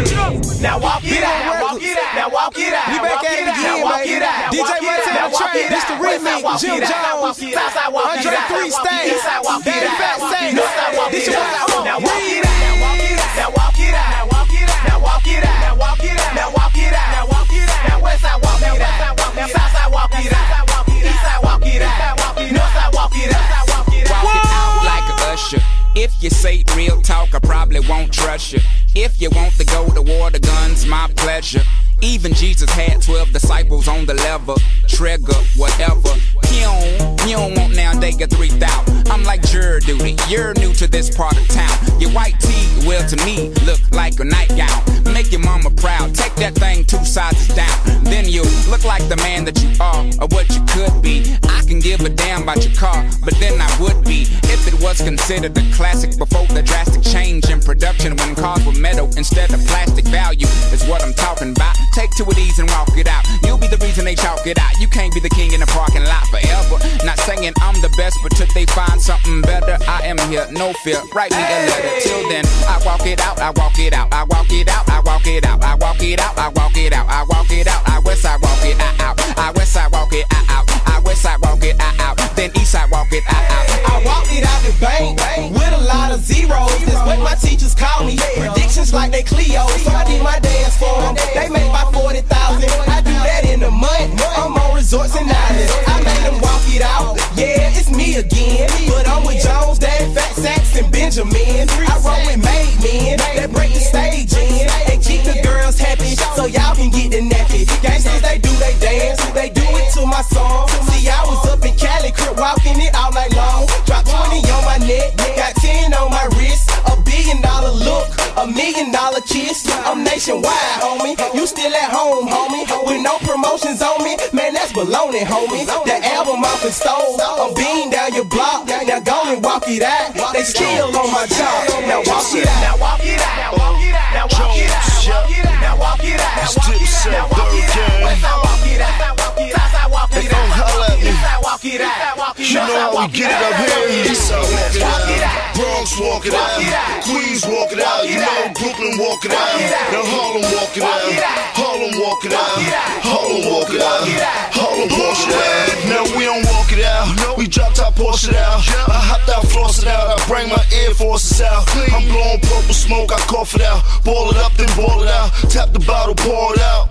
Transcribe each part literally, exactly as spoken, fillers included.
Now walk it out. Now walk it out. Now walk it out. We back at it again, man. D J Montana Train. This the remix. Jim Jones. Andre three Stacks. Daddy Fat Saints. This your one. Now walk it out. Now walk it out. Now walk it out. Now walk it out. Now walk it out. Now walk it out. Now walk it out. Now walk it out. Now west side walk it out. Now south side walk it out. East side walk it out. North side walk it out. Walk it out like a usher. If you say real talk, I probably won't trust you. If you want to go to war, the gun's my pleasure. Even Jesus had twelve disciples on the lever. Trigger, whatever. You don't, you don't want now they get three thousand. I'm like juror duty, you're new to this part of town. Your white tee, well to me, look like a nightgown. Make your mama proud, take that thing two sizes down. Then you look like the man that you are, or what you could be. I can give a damn about your car, but then I would be if it was considered a classic before the drastic change in production when cars were metal instead of plastic. Value is what I'm talking about. Take two of these and walk it out. You'll be the reason they chalk it out. You can't be the king in the parking lot forever. Not saying I'm the best, but till they find something better, I am here, no fear. Write me a letter. Till then, I walk it out, I walk it out, I walk it out, I walk it out, I walk it out, I walk it out, I walk it out, I west side walk it out, I west side walk it out, I west side walk it out, then east side walk it out. I walked it out the bank with a lot of zeros. That's what my teachers call me. Predictions like they Cleo. So I did my dance for them. They make about forty thousand. I do that in a month. I'm on resorts and islands. I made them walk it out. Yeah, it's me again. But I'm with Jones, Daddy Fat Saints, and Benjamin. I roll with made men that break the stage in and keep the girls happy so y'all can get the nappy. Gangsters, they do they dance. They do it to my song. See, I was up in Cali, crib walking it all night long. Drop twenty on my neck, got ten on my wrist. A billion dollar look, a million dollar kiss. I'm nationwide, homie. You still at home, homie. With no promotions on me, man, that's baloney, homie. The album off and stole. I'm beating down your block. Now go and walk it out. They still on my job. Now walk it out. Now walk it out. Now walk it out. Now walk it out. Now walk it out. Now walk it out. Now walk it out. West side walk it out. South side walk it out. They gon' holler at me. East side walk it out. You know how we get it up here. East side walk it out. Bronx walk it out. Queens walk it out. You know Brooklyn walk it out. Now Harlem walk it out. Harlem walk it out. Harlem walk it out. Harlem walk it out. Now we don't walk it out. We drop top Porsche it out. I hopped out, floss it out. I bring my Air Forces out. I'm blowing purple smoke. I cough it out. Ball it up, then ball it out. Tap the bottle, pour it out.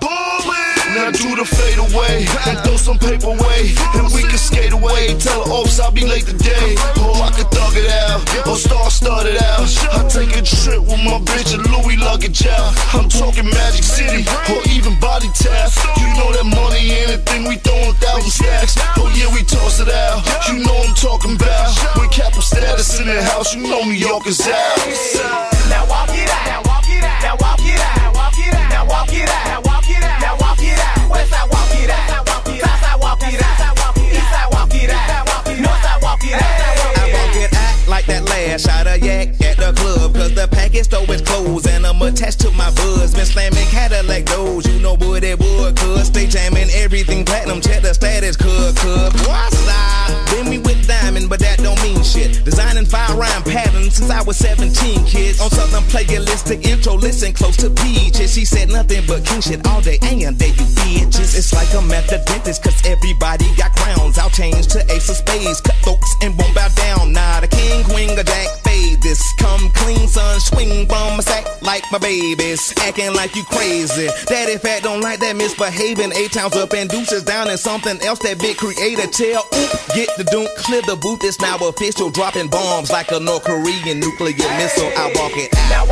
Now do the fade away and throw some paper away, and we can skate away. Tell the ops I'll be late today. Or I can thug it out, or star start it out. I take a trip with my bitch and Louis luggage out. I'm talking Magic City or even Body Tap. You know that money ain't a thing, we throwing thousand stacks. Oh yeah, we toss it out. You know I'm talking about. With capital status in the house, you know New York is out. Now walk it out. Now walk it out. Now walk it out. Now walk it out. Now walk it out. Now walk it out. Now walk it out. West side walk it out. South side walk it out. East side walk it out. North side walk it out. I walk it out like that last shot of yak at the club. Cause the package store is closed and I'm attached to my buzz. Been slamming Cadillac doors, you know what it would. Cause stay jamming everything platinum. Check the status, cuz, cuz. What's that? Been me with diamond, but that don't mean shit. Designing fire rhyme patterns since I was seventeen, kids. On Southern playalistic intro, listen close to peaches. She said nothing but king shit all day, and there you bitches. It's like I'm at the dentist, cause everybody got crowns. I'll change to ace of spades, cutthroats and won't bow down. Nah, the king, queen, or jack fade. This come clean, son, swing from a sack like my babies. Acting like you crazy. Daddy fat don't like that misbehaving. Eight towns up and deuces down and something else that big creator tell. Oop, get the doom, clear the booth. It's now official, dropping bombs like a North Korean nuclear missile. I walk it out. Now